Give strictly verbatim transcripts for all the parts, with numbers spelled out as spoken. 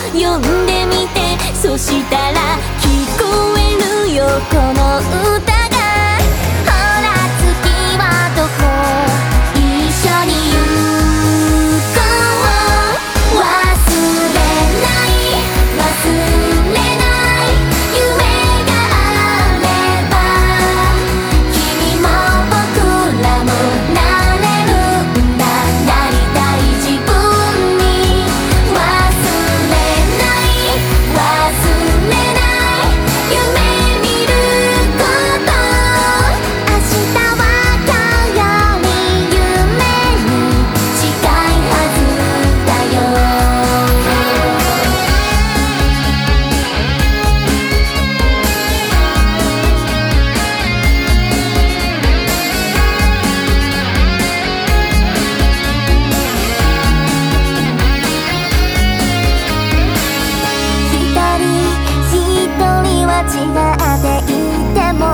呼んでみて、そしたら聞こえるよこの歌が。ほら次はどこ、一緒に行こう。忘れない忘れない夢があれば、君も僕らもなれるんだ。なりたい自分に忘れない忘れない夢見ること。明日は今日より夢に近いはずだよ。一人一人は違っていても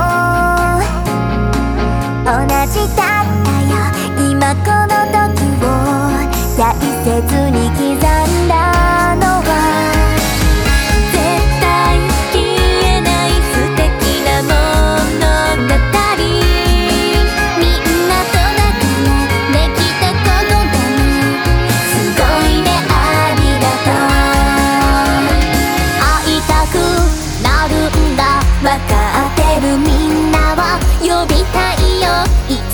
同じだったよ。今この時を大切に刻んだのは絶対消えない素敵な物語。みんなとだからできたことだね。すごいねありがとう。会いたくなるんだわかってる。みんなを呼びたいよ。